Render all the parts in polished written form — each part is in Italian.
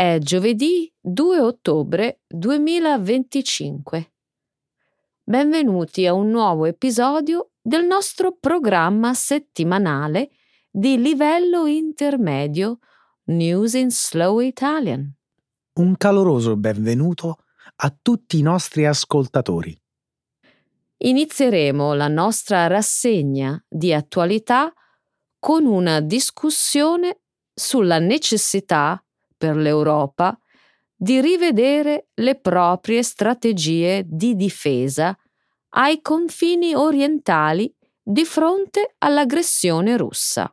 È giovedì 2 ottobre 2025. Benvenuti a un nuovo episodio del nostro programma settimanale di livello intermedio News in Slow Italian. Un caloroso benvenuto a tutti i nostri ascoltatori. Inizieremo la nostra rassegna di attualità con una discussione sulla necessità per l'Europa di rivedere le proprie strategie di difesa ai confini orientali di fronte all'aggressione russa.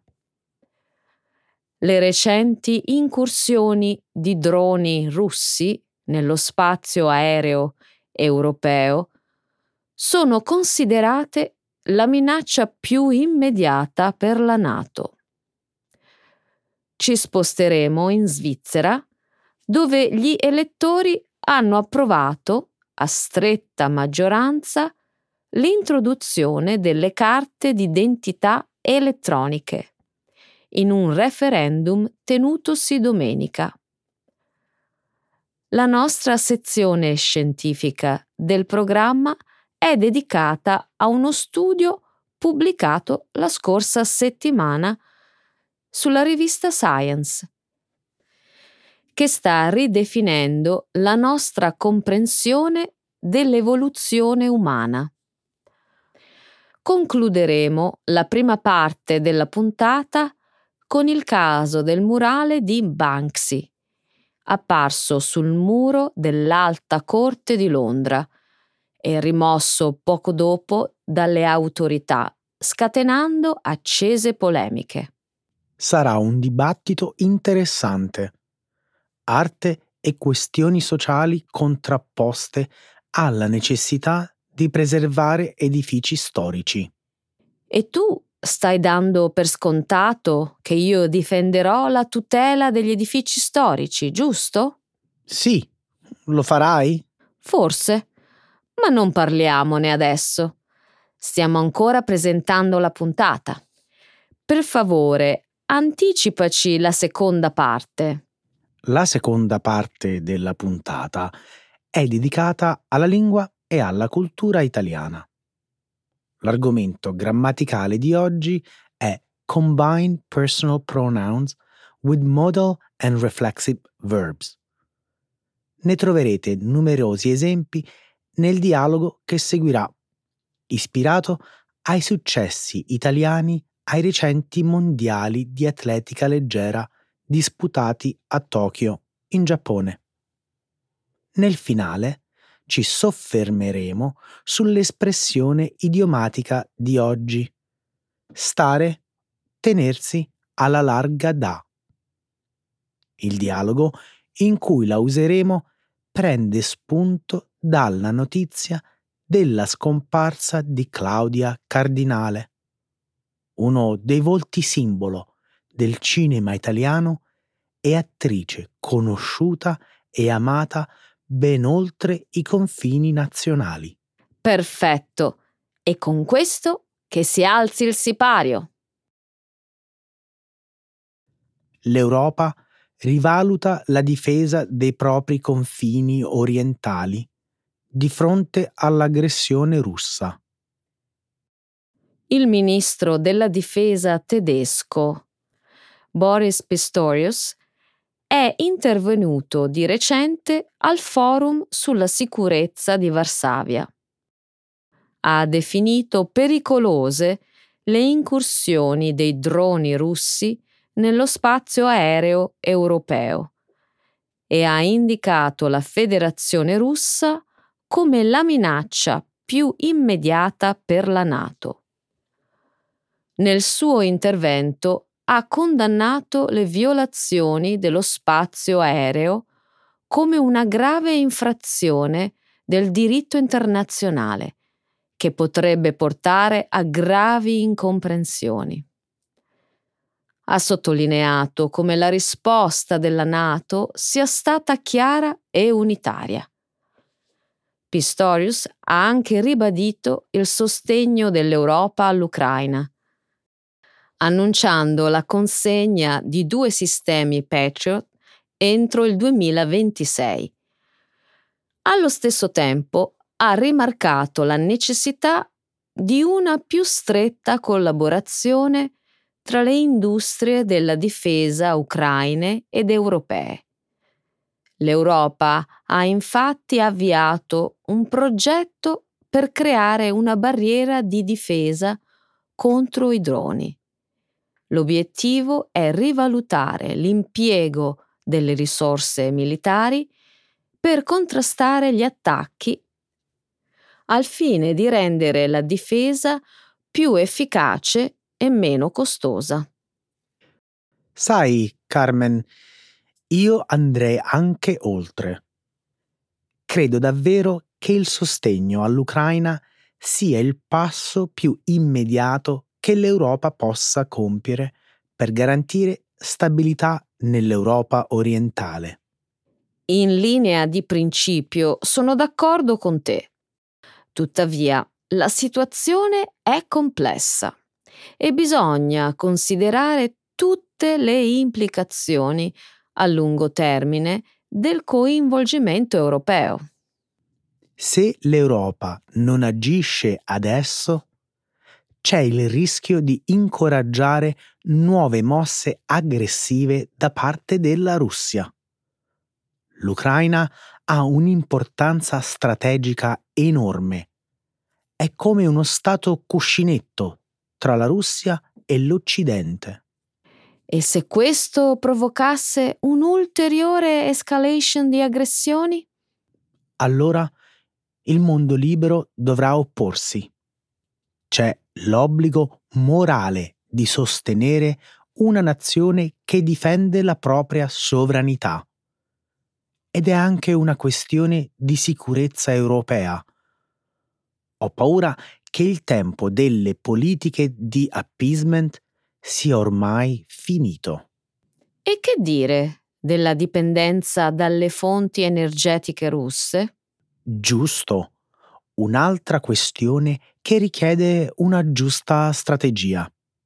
Le recenti incursioni di droni russi nello spazio aereo europeo sono considerate la minaccia più immediata per la NATO. Ci sposteremo in Svizzera, dove gli elettori hanno approvato a stretta maggioranza l'introduzione delle carte d'identità elettroniche in un referendum tenutosi domenica. La nostra sezione scientifica del programma è dedicata a uno studio pubblicato la scorsa settimana sulla rivista Science, che sta ridefinendo la nostra comprensione dell'evoluzione umana. Concluderemo la prima parte della puntata con il caso del murale di Banksy, apparso sul muro dell'Alta Corte di Londra e rimosso poco dopo dalle autorità, scatenando accese polemiche. Sarà un dibattito interessante. Arte e questioni sociali contrapposte alla necessità di preservare edifici storici. E tu stai dando per scontato che io difenderò la tutela degli edifici storici, giusto? Sì, lo farai? Forse, ma non parliamone adesso. Stiamo ancora presentando la puntata. Per favore, anticipaci la seconda parte. La seconda parte della puntata è dedicata alla lingua e alla cultura italiana. L'argomento grammaticale di oggi è Combine Personal Pronouns with Modal and Reflexive Verbs. Ne troverete numerosi esempi nel dialogo che seguirà, ispirato ai successi italiani ai recenti mondiali di atletica leggera disputati a Tokyo, in Giappone. Nel finale ci soffermeremo sull'espressione idiomatica di oggi: stare, tenersi alla larga da. Il dialogo in cui la useremo prende spunto dalla notizia della scomparsa di Claudia Cardinale, uno dei volti simbolo del cinema italiano e attrice conosciuta e amata ben oltre i confini nazionali. Perfetto. E con questo che si alzi il sipario. L'Europa rivaluta la difesa dei propri confini orientali di fronte all'aggressione russa. Il ministro della difesa tedesco, Boris Pistorius, è intervenuto di recente al Forum sulla sicurezza di Varsavia. Ha definito pericolose le incursioni dei droni russi nello spazio aereo europeo e ha indicato la Federazione Russa come la minaccia più immediata per la NATO. Nel suo intervento ha condannato le violazioni dello spazio aereo come una grave infrazione del diritto internazionale che potrebbe portare a gravi incomprensioni. Ha sottolineato come la risposta della NATO sia stata chiara e unitaria. Pistorius ha anche ribadito il sostegno dell'Europa all'Ucraina, annunciando la consegna di 2 sistemi Patriot entro il 2026. Allo stesso tempo ha rimarcato la necessità di una più stretta collaborazione tra le industrie della difesa ucraine ed europee. L'Europa ha infatti avviato un progetto per creare una barriera di difesa contro i droni. L'obiettivo è rivalutare l'impiego delle risorse militari per contrastare gli attacchi al fine di rendere la difesa più efficace e meno costosa. Sai, Carmen, io andrei anche oltre. Credo davvero che il sostegno all'Ucraina sia il passo più immediato che l'Europa possa compiere per garantire stabilità nell'Europa orientale. In linea di principio sono d'accordo con te. Tuttavia, la situazione è complessa e bisogna considerare tutte le implicazioni a lungo termine del coinvolgimento europeo. Se l'Europa non agisce adesso, c'è il rischio di incoraggiare nuove mosse aggressive da parte della Russia. L'Ucraina ha un'importanza strategica enorme. È come uno stato cuscinetto tra la Russia e l'Occidente. E se questo provocasse un'ulteriore escalation di aggressioni? Allora il mondo libero dovrà opporsi. C'è l'obbligo morale di sostenere una nazione che difende la propria sovranità. Ed è anche una questione di sicurezza europea. Ho paura che il tempo delle politiche di appeasement sia ormai finito. E che dire della dipendenza dalle fonti energetiche russe? Giusto, un'altra questione che richiede una giusta strategia.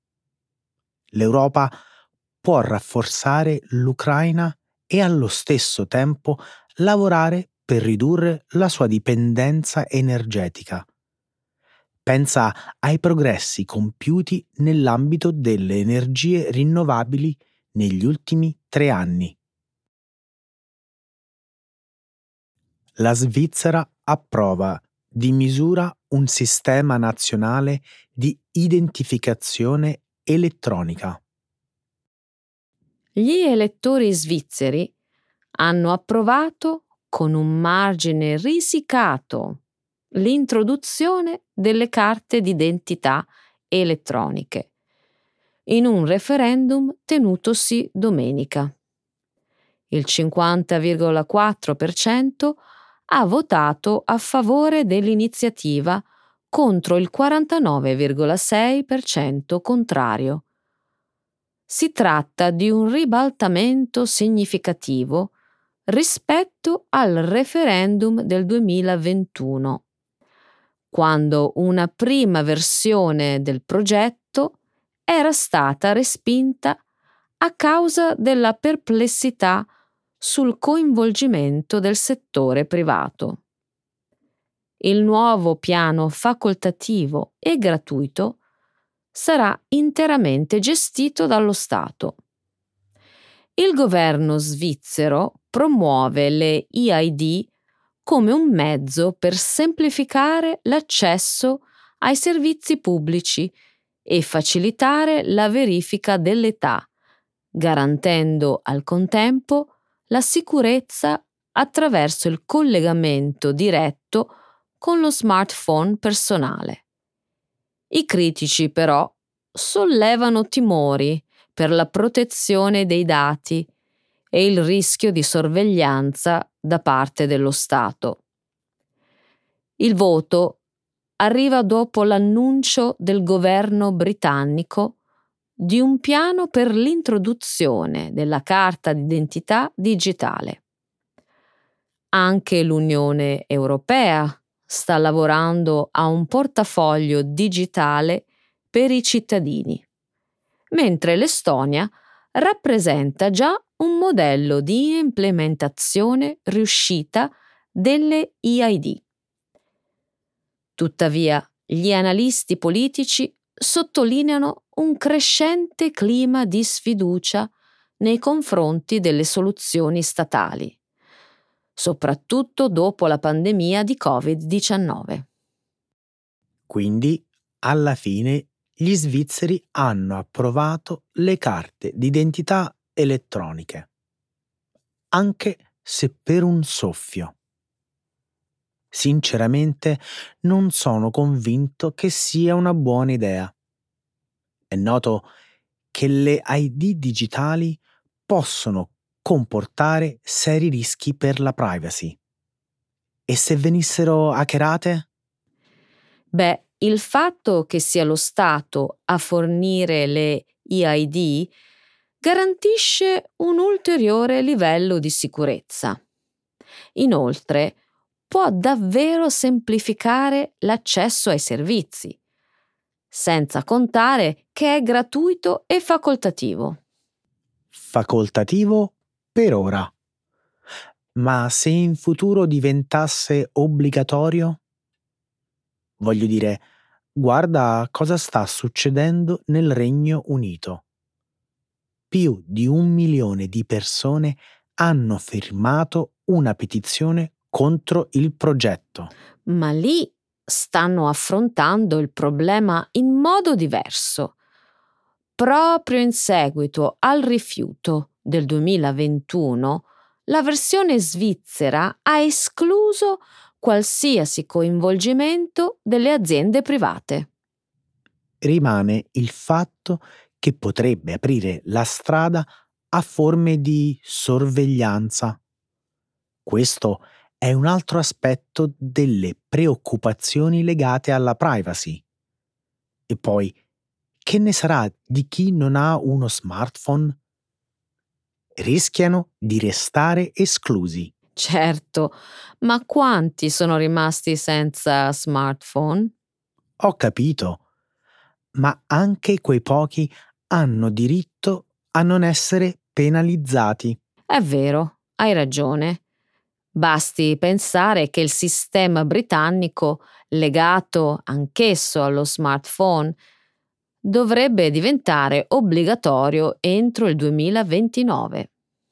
L'Europa può rafforzare l'Ucraina e allo stesso tempo lavorare per ridurre la sua dipendenza energetica. Pensa ai progressi compiuti nell'ambito delle energie rinnovabili negli ultimi 3 anni. La Svizzera approva di misura un sistema nazionale di identificazione elettronica. Gli elettori svizzeri hanno approvato con un margine risicato l'introduzione delle carte d'identità elettroniche in un referendum tenutosi domenica. Il 50,4% ha votato a favore dell'iniziativa contro il 49,6% contrario. Si tratta di un ribaltamento significativo rispetto al referendum del 2021, quando una prima versione del progetto era stata respinta a causa della perplessità sul coinvolgimento del settore privato. Il nuovo piano facoltativo e gratuito sarà interamente gestito dallo Stato. Il governo svizzero promuove le EID come un mezzo per semplificare l'accesso ai servizi pubblici e facilitare la verifica dell'età, garantendo al contempo la sicurezza attraverso il collegamento diretto con lo smartphone personale. I critici però sollevano timori per la protezione dei dati e il rischio di sorveglianza da parte dello Stato. Il voto arriva dopo l'annuncio del governo britannico di un piano per l'introduzione della carta d'identità digitale. Anche l'Unione Europea sta lavorando a un portafoglio digitale per i cittadini, mentre l'Estonia rappresenta già un modello di implementazione riuscita delle EID. Tuttavia, gli analisti politici sottolineano un crescente clima di sfiducia nei confronti delle soluzioni statali, soprattutto dopo la pandemia di Covid-19. Quindi, alla fine, gli svizzeri hanno approvato le carte d'identità elettroniche, anche se per un soffio. Sinceramente, non sono convinto che sia una buona idea. È noto che le ID digitali possono comportare seri rischi per la privacy. E se venissero hackerate? Beh, il fatto che sia lo Stato a fornire le EID garantisce un ulteriore livello di sicurezza. Inoltre, può davvero semplificare l'accesso ai servizi, senza contare che è gratuito e facoltativo. Facoltativo per ora. Ma se in futuro diventasse obbligatorio? Voglio dire, guarda cosa sta succedendo nel Regno Unito. Più di 1 milione di persone hanno firmato una petizione contro il progetto. Ma lì stanno affrontando il problema in modo diverso. Proprio in seguito al rifiuto del 2021, la versione svizzera ha escluso qualsiasi coinvolgimento delle aziende private. Rimane il fatto che potrebbe aprire la strada a forme di sorveglianza. Questo è un altro aspetto delle preoccupazioni legate alla privacy. E poi, che ne sarà di chi non ha uno smartphone? Rischiano di restare esclusi. Certo, ma quanti sono rimasti senza smartphone? Ho capito, ma anche quei pochi hanno diritto a non essere penalizzati. È vero, hai ragione. Basti pensare che il sistema britannico, legato anch'esso allo smartphone, dovrebbe diventare obbligatorio entro il 2029.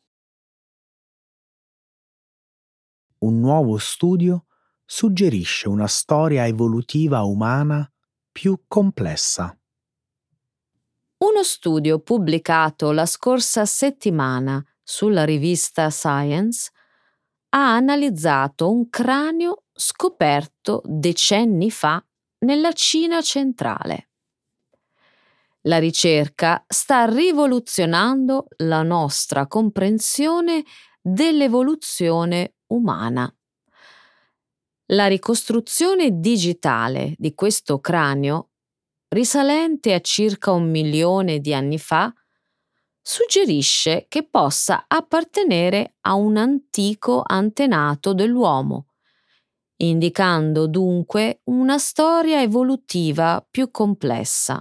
Un nuovo studio suggerisce una storia evolutiva umana più complessa. Uno studio pubblicato la scorsa settimana sulla rivista Science ha analizzato un cranio scoperto decenni fa nella Cina centrale. La ricerca sta rivoluzionando la nostra comprensione dell'evoluzione umana. La ricostruzione digitale di questo cranio, risalente a circa 1 milione di anni fa, suggerisce che possa appartenere a un antico antenato dell'uomo, indicando dunque una storia evolutiva più complessa.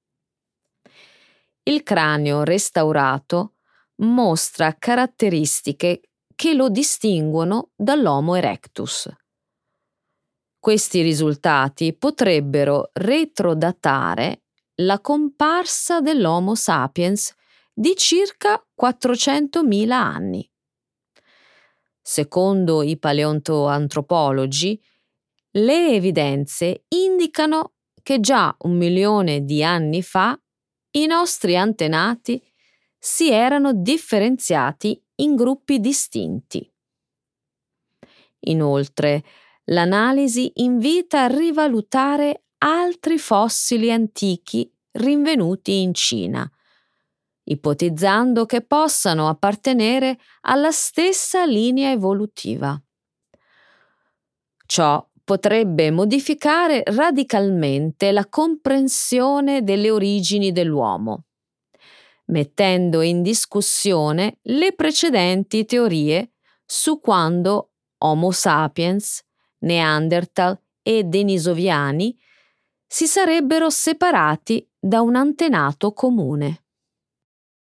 Il cranio restaurato mostra caratteristiche che lo distinguono dall'Homo erectus. Questi risultati potrebbero retrodatare la comparsa dell'Homo sapiens di circa 400.000 anni. Secondo i paleontoantropologi, le evidenze indicano che già 1 milione di anni fa i nostri antenati si erano differenziati in gruppi distinti. Inoltre, l'analisi invita a rivalutare altri fossili antichi rinvenuti in Cina, ipotizzando che possano appartenere alla stessa linea evolutiva. Ciò potrebbe modificare radicalmente la comprensione delle origini dell'uomo, mettendo in discussione le precedenti teorie su quando Homo sapiens, Neanderthal e Denisoviani si sarebbero separati da un antenato comune.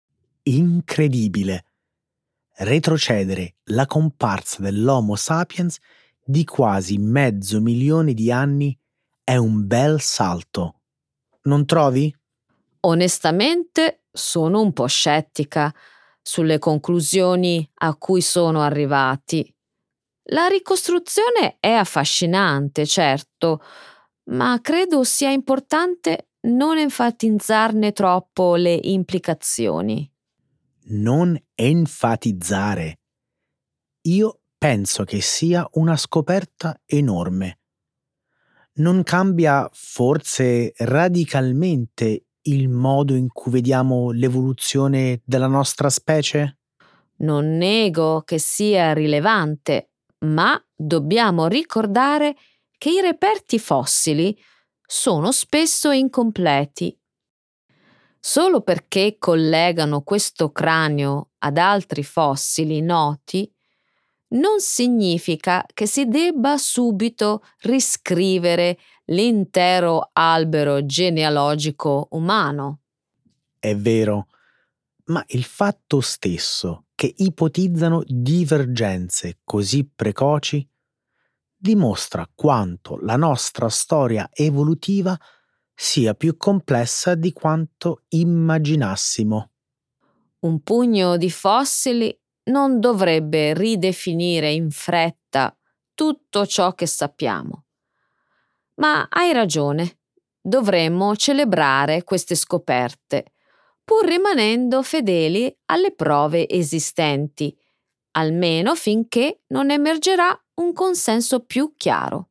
incredibile. Retrocedere la comparsa dell'Homo sapiens di quasi 500.000 di anni è un bel salto. Non trovi? Onestamente sono un po' scettica sulle conclusioni a cui sono arrivati. La ricostruzione è affascinante, certo, ma credo sia importante non enfatizzarne troppo le implicazioni. Non enfatizzare. Io penso che sia una scoperta enorme. Non cambia forse radicalmente il modo in cui vediamo l'evoluzione della nostra specie? Non nego che sia rilevante, ma dobbiamo ricordare che i reperti fossili sono spesso incompleti. Solo perché collegano questo cranio ad altri fossili noti, non significa che si debba subito riscrivere l'intero albero genealogico umano. È vero, ma il fatto stesso che ipotizzano divergenze così precoci dimostra quanto la nostra storia evolutiva sia più complessa di quanto immaginassimo. Un pugno di fossili non dovrebbe ridefinire in fretta tutto ciò che sappiamo. Ma hai ragione, dovremmo celebrare queste scoperte, pur rimanendo fedeli alle prove esistenti, almeno finché non emergerà un consenso più chiaro.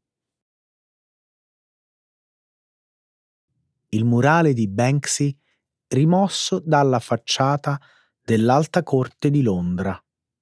Il murale di Banksy rimosso dalla facciata dell'Alta Corte di Londra.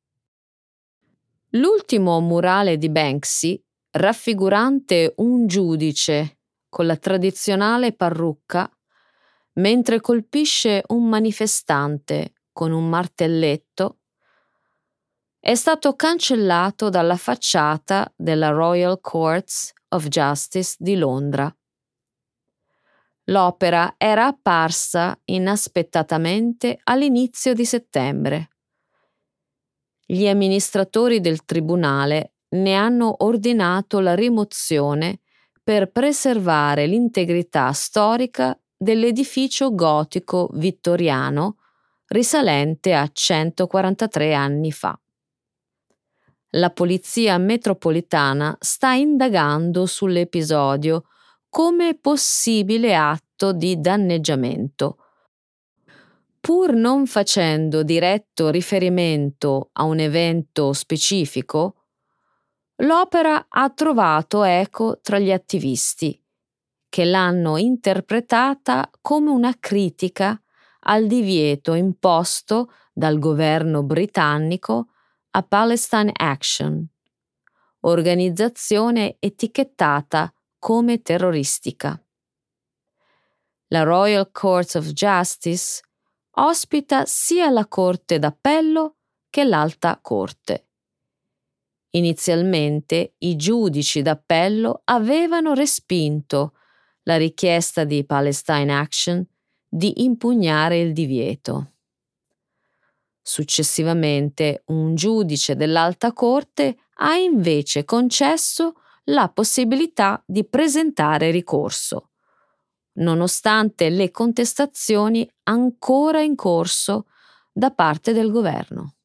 L'ultimo murale di Banksy, raffigurante un giudice con la tradizionale parrucca, mentre colpisce un manifestante con un martelletto, è stato cancellato dalla facciata della Royal Courts of Justice di Londra. L'opera era apparsa inaspettatamente all'inizio di settembre. Gli amministratori del tribunale ne hanno ordinato la rimozione per preservare l'integrità storica dell'edificio gotico vittoriano risalente a 143 anni fa. La polizia metropolitana sta indagando sull'episodio come possibile atto di danneggiamento, pur non facendo diretto riferimento a un evento specifico. L'opera ha trovato eco tra gli attivisti, che l'hanno interpretata come una critica al divieto imposto dal governo britannico a Palestine Action, organizzazione etichettata come terroristica. La Royal Court of Justice ospita sia la Corte d'Appello che l'Alta Corte. Inizialmente i giudici d'appello avevano respinto la richiesta di Palestine Action di impugnare il divieto. Successivamente un giudice dell'Alta Corte ha invece concesso la possibilità di presentare ricorso, nonostante le contestazioni ancora in corso da parte del governo.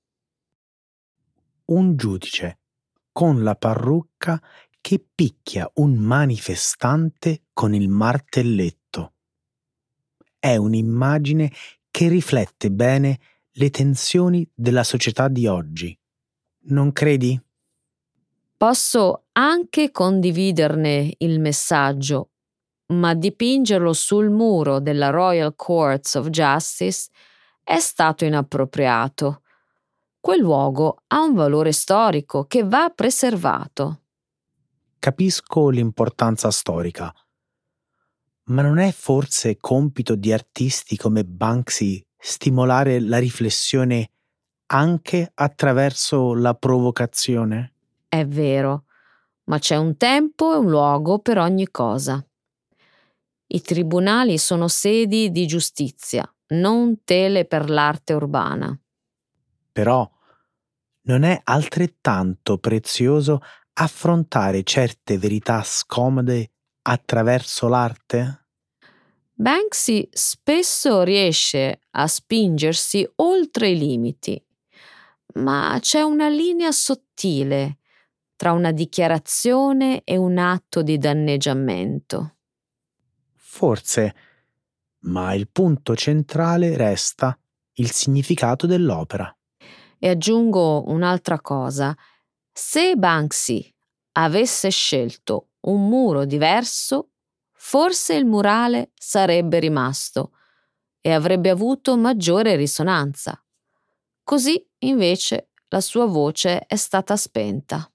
Un giudice con la parrucca che picchia un manifestante con il martelletto. È un'immagine che riflette bene le tensioni della società di oggi. Non credi? Posso anche condividerne il messaggio, ma dipingerlo sul muro della Royal Courts of Justice è stato inappropriato. Quel luogo ha un valore storico che va preservato. Capisco l'importanza storica, ma non è forse compito di artisti come Banksy stimolare la riflessione anche attraverso la provocazione? È vero, ma c'è un tempo e un luogo per ogni cosa. I tribunali sono sedi di giustizia, non tele per l'arte urbana. Però non è altrettanto prezioso affrontare certe verità scomode attraverso l'arte? Banksy spesso riesce a spingersi oltre i limiti, ma c'è una linea sottile tra una dichiarazione e un atto di danneggiamento. Forse, ma il punto centrale resta il significato dell'opera. E aggiungo un'altra cosa: se Banksy avesse scelto un muro diverso, forse il murale sarebbe rimasto e avrebbe avuto maggiore risonanza. Così, invece, la sua voce è stata spenta.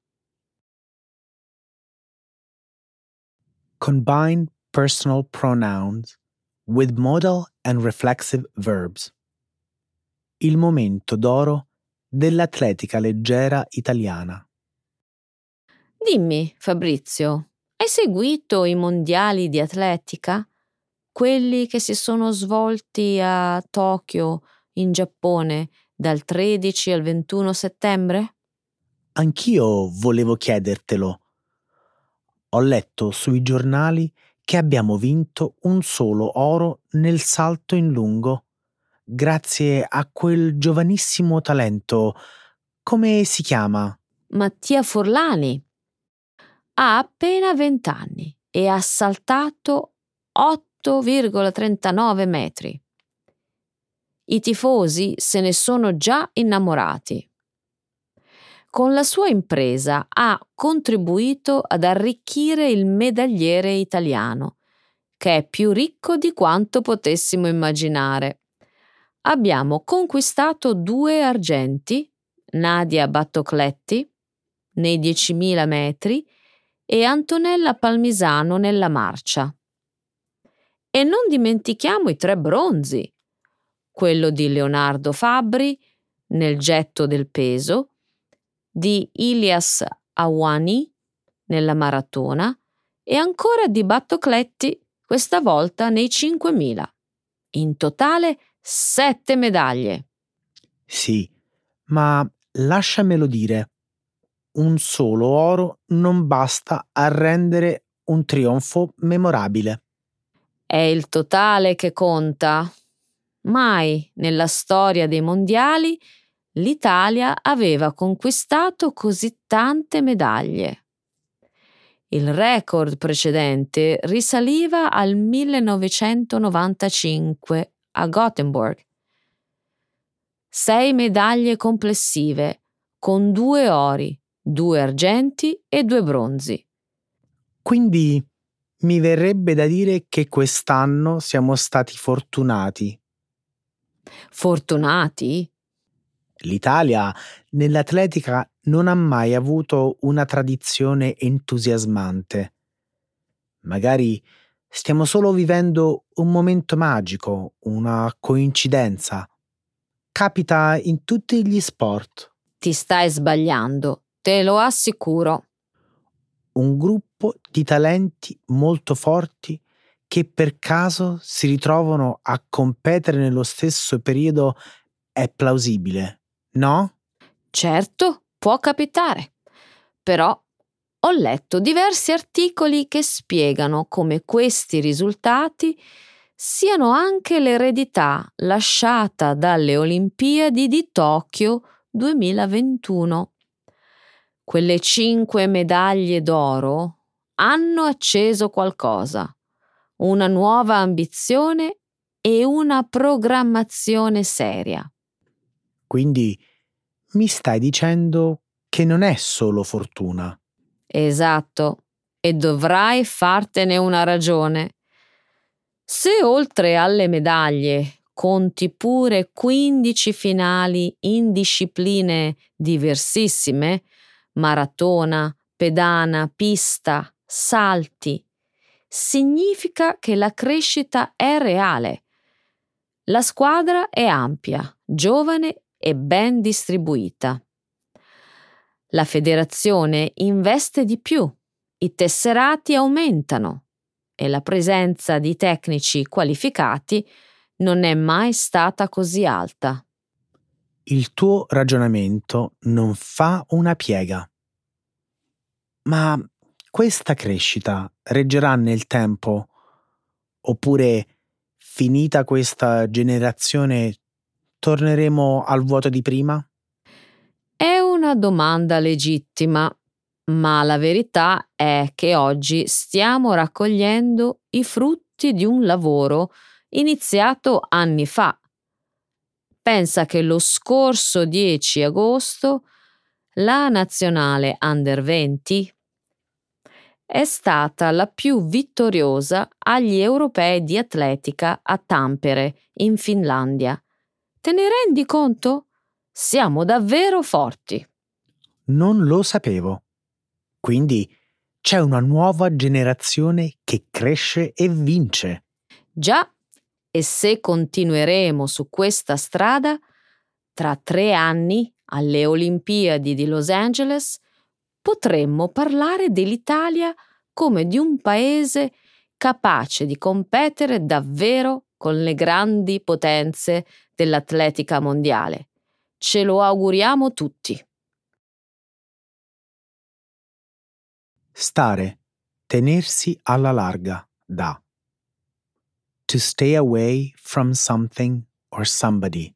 Combine personal pronouns with modal and reflexive verbs. Il momento d'oro dell'atletica leggera italiana. Dimmi, Fabrizio, hai seguito i mondiali di atletica? Quelli che si sono svolti a Tokyo, in Giappone, dal 13 al 21 settembre? Anch'io volevo chiedertelo. Ho letto sui giornali che abbiamo vinto un solo oro nel salto in lungo, grazie a quel giovanissimo talento. Come si chiama? Mattia Forlani ha appena 20 anni e ha saltato 8,39 metri. I tifosi se ne sono già innamorati. Con la sua impresa ha contribuito ad arricchire il medagliere italiano, che è più ricco di quanto potessimo immaginare. Abbiamo conquistato 2 argenti, Nadia Battocletti nei 10.000 metri e Antonella Palmisano nella marcia. E non dimentichiamo i 3 bronzi, quello di Leonardo Fabbri nel getto del peso, di Ilias Awani nella maratona e ancora di Battocletti questa volta nei 5.000. In totale 7 medaglie. Sì, ma lasciamelo dire, un solo oro non basta a rendere un trionfo memorabile. È il totale che conta. Mai nella storia dei mondiali l'Italia aveva conquistato così tante medaglie. Il record precedente risaliva al 1995 a Gothenburg. 6 medaglie complessive, con 2 ori, 2 argenti e 2 bronzi. Quindi mi verrebbe da dire che quest'anno siamo stati fortunati. Fortunati? L'Italia nell'atletica non ha mai avuto una tradizione entusiasmante. Magari stiamo solo vivendo un momento magico, una coincidenza. Capita in tutti gli sport. Ti stai sbagliando, te lo assicuro. Un gruppo di talenti molto forti che per caso si ritrovano a competere nello stesso periodo è plausibile, no? Certo, può capitare. Però ho letto diversi articoli che spiegano come questi risultati siano anche l'eredità lasciata dalle Olimpiadi di Tokyo 2021. Quelle 5 medaglie d'oro hanno acceso qualcosa, una nuova ambizione e una programmazione seria. Quindi mi stai dicendo che non è solo fortuna. Esatto, e dovrai fartene una ragione. Se oltre alle medaglie conti pure 15 finali in discipline diversissime, maratona, pedana, pista, salti, significa che la crescita è reale. La squadra è ampia, giovane e ben distribuita. La federazione investe di più, i tesserati aumentano e la presenza di tecnici qualificati non è mai stata così alta. Il tuo ragionamento non fa una piega. Ma questa crescita reggerà nel tempo? Oppure, finita questa generazione, torneremo al vuoto di prima? È una domanda legittima, ma la verità è che oggi stiamo raccogliendo i frutti di un lavoro iniziato anni fa. Pensa che lo scorso 10 agosto la nazionale Under 20 è stata la più vittoriosa agli europei di atletica a Tampere, in Finlandia. Te ne rendi conto? Siamo davvero forti. Non lo sapevo. Quindi c'è una nuova generazione che cresce e vince. Già, e se continueremo su questa strada, tra 3 anni, alle Olimpiadi di Los Angeles, potremmo parlare dell'Italia come di un paese capace di competere davvero con le grandi potenze dell'atletica mondiale. Ce lo auguriamo tutti. Stare, tenersi alla larga, da. To stay away from something or somebody.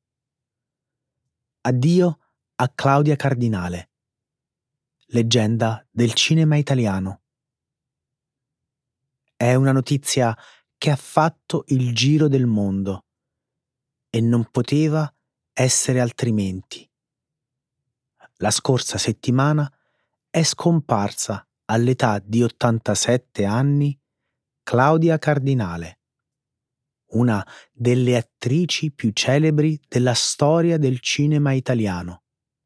Addio a Claudia Cardinale, leggenda del cinema italiano. È una notizia che ha fatto il giro del mondo e non poteva essere altrimenti. La scorsa settimana è scomparsa all'età di 87 anni Claudia Cardinale, una delle attrici più celebri della storia del cinema italiano.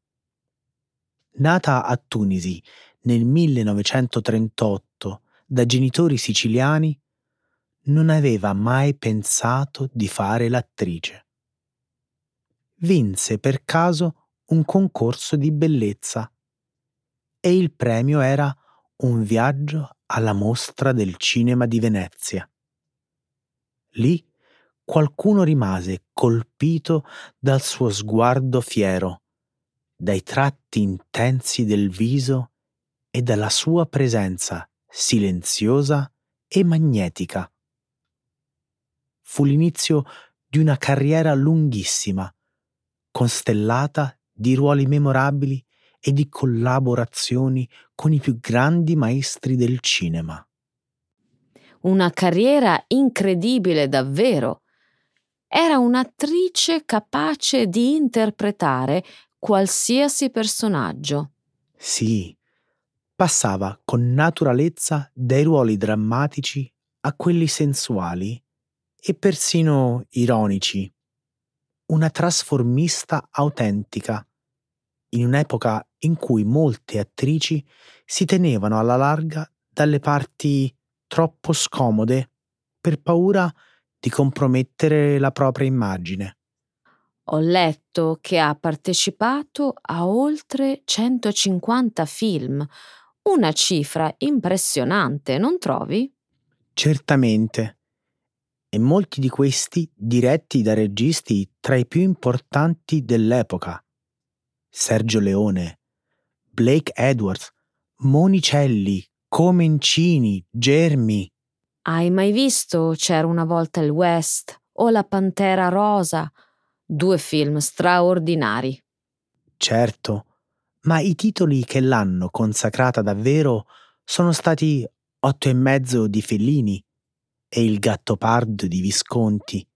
Nata a Tunisi nel 1938 da genitori siciliani, non aveva mai pensato di fare l'attrice. Vinse per caso un concorso di bellezza e il premio era un viaggio alla Mostra del Cinema di Venezia. Lì qualcuno rimase colpito dal suo sguardo fiero, dai tratti intensi del viso e dalla sua presenza silenziosa e magnetica. Fu l'inizio di una carriera lunghissima, costellata di ruoli memorabili e di collaborazioni con i più grandi maestri del cinema. Una carriera incredibile davvero. Era un'attrice capace di interpretare qualsiasi personaggio. Sì, passava con naturalezza dai ruoli drammatici a quelli sensuali e persino ironici. Una trasformista autentica, in un'epoca in cui molte attrici si tenevano alla larga dalle parti troppo scomode per paura di compromettere la propria immagine. Ho letto che ha partecipato a oltre 150 film, una cifra impressionante, non trovi? Certamente, e molti di questi diretti da registi tra i più importanti dell'epoca. Sergio Leone, Blake Edwards, Monicelli, Comencini, Germi. Hai mai visto C'era una volta il West o La Pantera Rosa? 2 film straordinari. Certo, ma i titoli che l'hanno consacrata davvero sono stati Otto e mezzo di Fellini e Il Gattopardo di Visconti.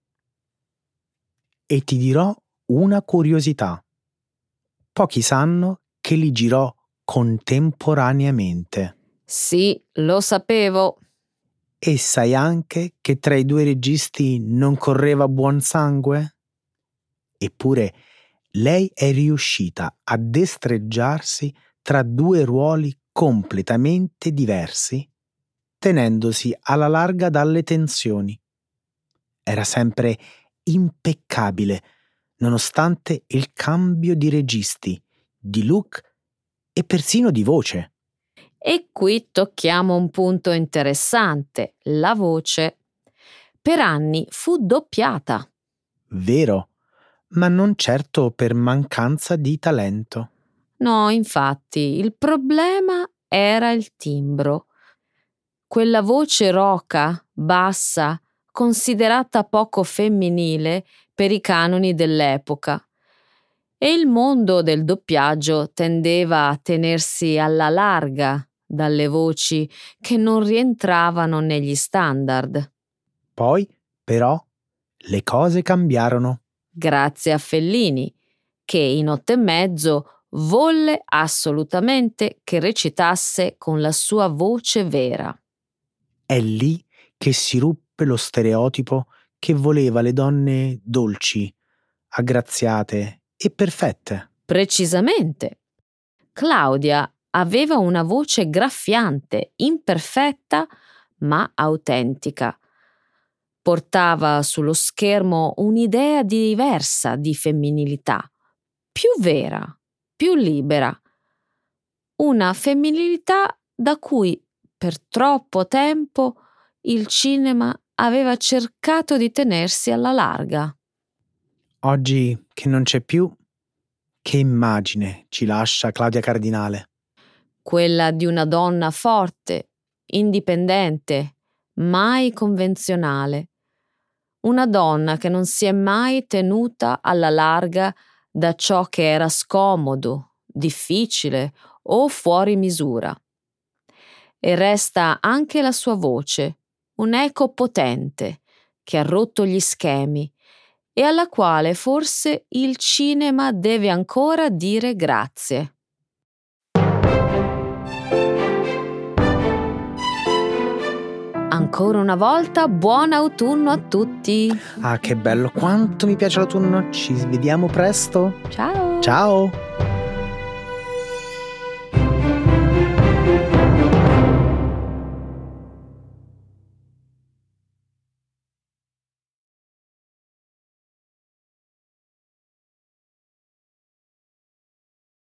E ti dirò una curiosità. Pochi sanno che li girò contemporaneamente. Sì, lo sapevo. E sai anche che tra i due registi non correva buon sangue? Eppure lei è riuscita a destreggiarsi tra 2 ruoli completamente diversi, tenendosi alla larga dalle tensioni. Era sempre impeccabile, nonostante il cambio di registi, di look e persino di voce. E qui tocchiamo un punto interessante, la voce. per anni fu doppiata. Vero, ma non certo per mancanza di talento. No, infatti, il problema era il timbro. Quella voce roca, bassa, considerata poco femminile per i canoni dell'epoca. E il mondo del doppiaggio tendeva a tenersi alla larga dalle voci che non rientravano negli standard. Poi, però, le cose cambiarono. Grazie a Fellini, che in 8 e mezzo volle assolutamente che recitasse con la sua voce vera. È lì che si ruppe lo stereotipo che voleva le donne dolci, aggraziate e perfette. Precisamente. Claudia aveva una voce graffiante, imperfetta ma autentica. Portava sullo schermo un'idea diversa di femminilità, più vera, più libera. Una femminilità da cui per troppo tempo il cinema aveva cercato di tenersi alla larga. Oggi che non c'è più, che immagine ci lascia Claudia Cardinale? Quella di una donna forte, indipendente, mai convenzionale. Una donna che non si è mai tenuta alla larga da ciò che era scomodo, difficile o fuori misura. E resta anche la sua voce, un'eco potente che ha rotto gli schemi e alla quale forse il cinema deve ancora dire grazie. Ancora una volta, buon autunno a tutti! Ah, che bello, quanto mi piace l'autunno! Ci vediamo presto! Ciao! Ciao!